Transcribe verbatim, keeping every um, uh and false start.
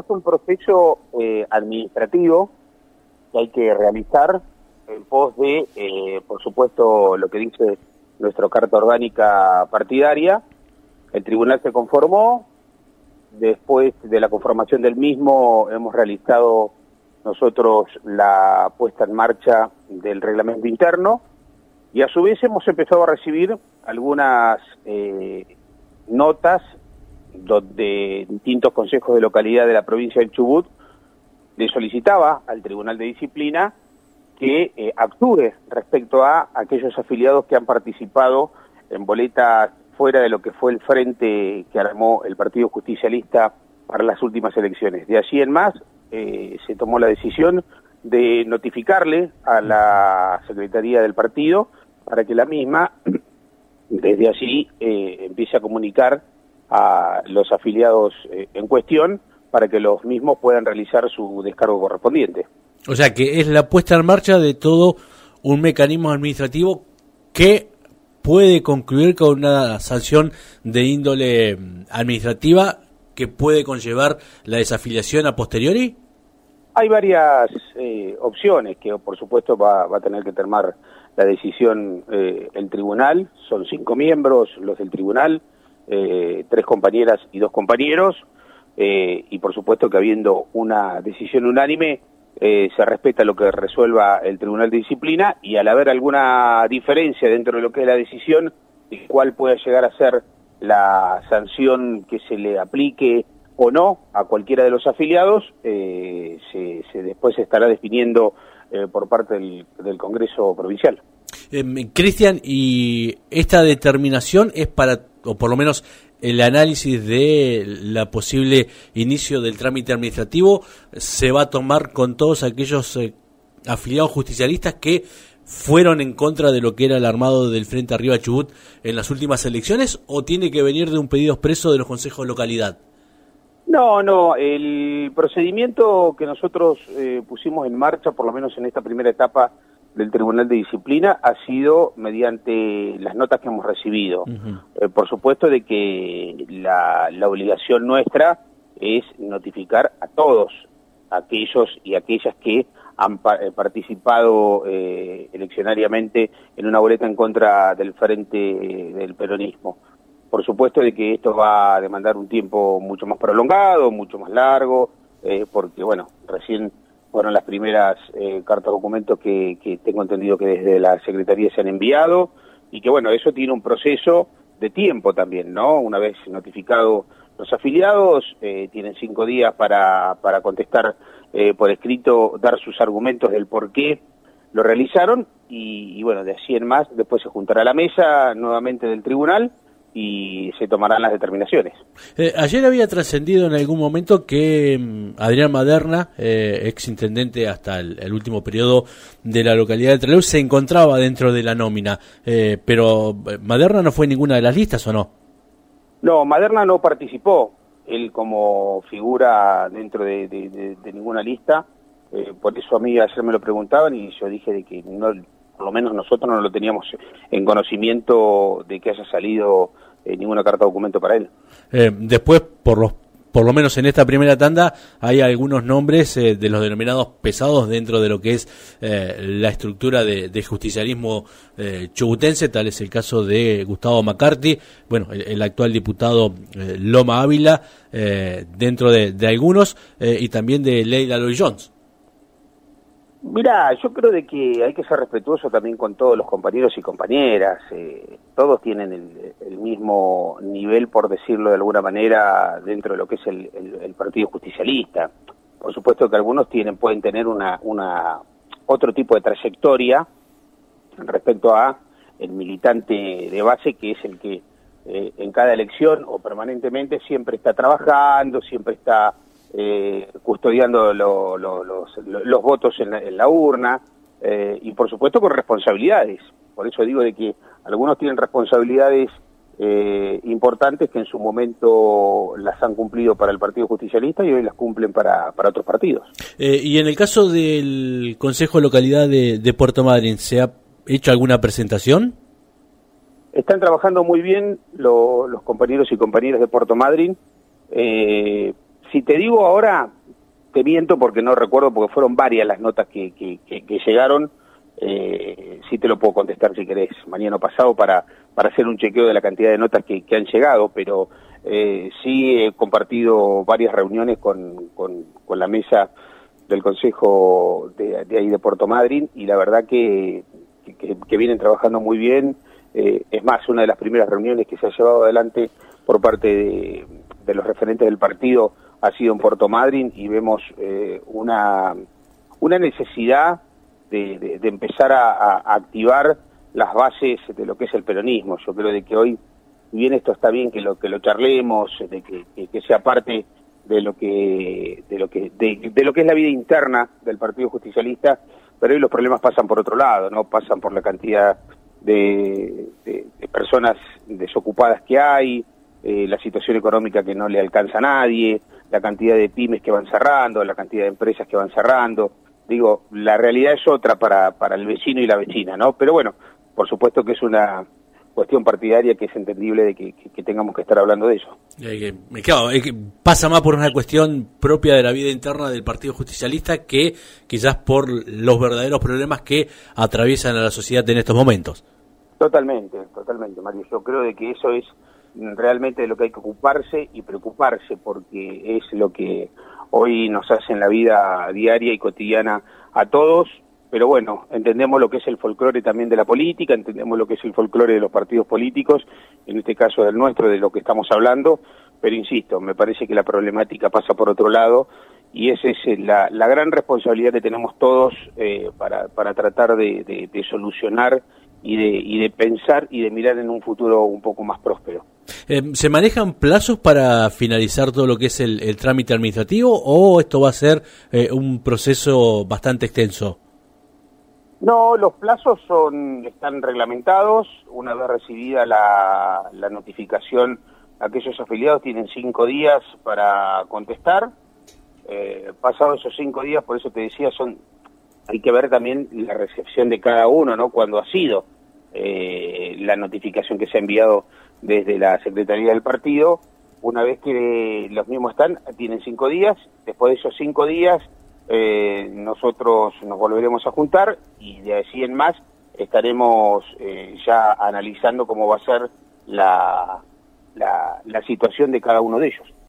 es un proceso eh, administrativo que hay que realizar en pos de, eh, por supuesto, lo que dice nuestra carta orgánica partidaria. El tribunal se conformó, después de la conformación del mismo hemos realizado nosotros la puesta en marcha del reglamento interno y a su vez hemos empezado a recibir algunas eh, notas donde distintos consejos de localidad de la provincia del Chubut le solicitaba al Tribunal de Disciplina que eh, actúe respecto a aquellos afiliados que han participado en boletas fuera de lo que fue el frente que armó el Partido Justicialista para las últimas elecciones. De allí en más, eh, se tomó la decisión de notificarle a la Secretaría del partido para que la misma, desde allí, eh, empiece a comunicar a los afiliados eh, en cuestión para que los mismos puedan realizar su descargo correspondiente. O sea que es la puesta en marcha de todo un mecanismo administrativo que puede concluir con una sanción de índole administrativa que puede conllevar la desafiliación a posteriori. Hay varias eh, opciones que por supuesto va, va a tener que tomar la decisión eh, el tribunal. Son cinco miembros los del tribunal, eh, tres compañeras y dos compañeros, eh, y por supuesto que habiendo una decisión unánime eh, se respeta lo que resuelva el Tribunal de Disciplina, y al haber alguna diferencia dentro de lo que es la decisión de cuál pueda llegar a ser la sanción que se le aplique o no a cualquiera de los afiliados, eh, se, se después se estará definiendo eh, por parte del, del Congreso Provincial. Eh, Cristian, ¿y esta determinación es para, o por lo menos el análisis de la posible inicio del trámite administrativo, se va a tomar con todos aquellos eh, afiliados justicialistas que fueron en contra de lo que era el armado del Frente Arriba Chubut en las últimas elecciones, o tiene que venir de un pedido expreso de los consejos de localidad? No, no, el procedimiento que nosotros eh, pusimos en marcha, por lo menos en esta primera etapa del Tribunal de Disciplina, ha sido mediante las notas que hemos recibido. Uh-huh. Eh, por supuesto de que la, la obligación nuestra es notificar a todos aquellos y aquellas que han pa- participado eh, eleccionariamente en una boleta en contra del Frente eh, del Peronismo. Por supuesto de que esto va a demandar un tiempo mucho más prolongado, mucho más largo, eh, porque, bueno, recién fueron las primeras eh, cartas documentos que, que tengo entendido que desde la Secretaría se han enviado, y que, bueno, eso tiene un proceso de tiempo también, ¿no? Una vez notificado los afiliados, eh, tienen cinco días para, para contestar eh, por escrito, dar sus argumentos del por qué lo realizaron, y, y, bueno, de allí en más, después se juntará la mesa nuevamente del tribunal, y se tomarán las determinaciones. Eh, ayer había trascendido en algún momento que um, Adrián Maderna, eh, ex intendente hasta el, el último periodo de la localidad de Trelew, se encontraba dentro de la nómina, eh, pero Maderna no fue en ninguna de las listas, ¿o no? No, Maderna no participó, él como figura dentro de, de, de, de ninguna lista, eh, por eso a mí ayer me lo preguntaban y yo dije de que no, por lo menos nosotros no lo teníamos en conocimiento de que haya salido eh, ninguna carta de documento para él. Eh, después, por los por lo menos en esta primera tanda, hay algunos nombres eh, de los denominados pesados dentro de lo que es eh, la estructura de, de justicialismo eh, chubutense. Tal es el caso de Gustavo McCarthy, bueno, el, el actual diputado eh, Loma Ávila, eh, dentro de, de algunos, eh, y también de Leila Lloyd Jones. Mirá, yo creo de que hay que ser respetuoso también con todos los compañeros y compañeras. Eh, todos tienen el, el mismo nivel, por decirlo de alguna manera, dentro de lo que es el, el, el Partido Justicialista. Por supuesto que algunos tienen pueden tener una, una otro tipo de trayectoria respecto a el militante de base, que es el que eh, en cada elección o permanentemente siempre está trabajando, siempre está Eh, custodiando lo, lo, los, lo, los votos en la, en la urna, eh, y por supuesto con responsabilidades. Por eso digo de que algunos tienen responsabilidades eh, importantes que en su momento las han cumplido para el Partido Justicialista y hoy las cumplen para, para otros partidos. Eh, y en el caso del Consejo de Localidad de, de Puerto Madryn, ¿se ha hecho alguna presentación? Están trabajando muy bien lo, los compañeros y compañeras de Puerto Madryn. Eh, Si te digo ahora, te miento porque no recuerdo, porque fueron varias las notas que, que, que, que llegaron. Eh, sí te lo puedo contestar si querés mañana o pasado para, para hacer un chequeo de la cantidad de notas que, que han llegado, pero eh, sí he compartido varias reuniones con, con, con la mesa del Consejo de, de ahí de Puerto Madryn, y la verdad que, que, que vienen trabajando muy bien. Eh, es más, una de las primeras reuniones que se ha llevado adelante por parte de, de los referentes del partido ha sido en Puerto Madryn, y vemos eh, una, una necesidad de, de, de empezar a, a activar las bases de lo que es el peronismo. Yo creo de que hoy, si bien esto está bien que lo que lo charlemos, de que, que, que sea parte de lo que de lo que de, de lo que es la vida interna del Partido Justicialista, pero hoy los problemas pasan por otro lado, no pasan por la cantidad de, de, de personas desocupadas que hay, eh, la situación económica que no le alcanza a nadie, la cantidad de pymes que van cerrando, la cantidad de empresas que van cerrando. Digo, la realidad es otra para, para el vecino y la vecina, ¿no? Pero bueno, por supuesto que es una cuestión partidaria que es entendible de que, que, que tengamos que estar hablando de eso. Eh, que, claro, es que pasa más por una cuestión propia de la vida interna del Partido Justicialista que quizás por los verdaderos problemas que atraviesan a la sociedad en estos momentos. Totalmente, totalmente, Mario. Yo creo de que eso es realmente de lo que hay que ocuparse y preocuparse, porque es lo que hoy nos hace en la vida diaria y cotidiana a todos. Pero bueno, entendemos lo que es el folclore también de la política, entendemos lo que es el folclore de los partidos políticos, en este caso del nuestro, de lo que estamos hablando, pero insisto, me parece que la problemática pasa por otro lado, y esa es la, la gran responsabilidad que tenemos todos eh, para, para tratar de, de, de solucionar y de, y de pensar y de mirar en un futuro un poco más próspero. Eh, ¿Se manejan plazos para finalizar todo lo que es el, el trámite administrativo, o esto va a ser eh, un proceso bastante extenso? No, los plazos son están reglamentados. Una vez recibida la, la notificación, aquellos afiliados tienen cinco días para contestar. Eh, pasados esos cinco días, por eso te decía, son hay que ver también la recepción de cada uno, ¿no? Cuando ha sido eh, la notificación que se ha enviado desde la Secretaría del Partido. Una vez que los mismos están, tienen cinco días. Después de esos cinco días, eh, nosotros nos volveremos a juntar, y de allí en más estaremos eh, ya analizando cómo va a ser la, la, la situación de cada uno de ellos.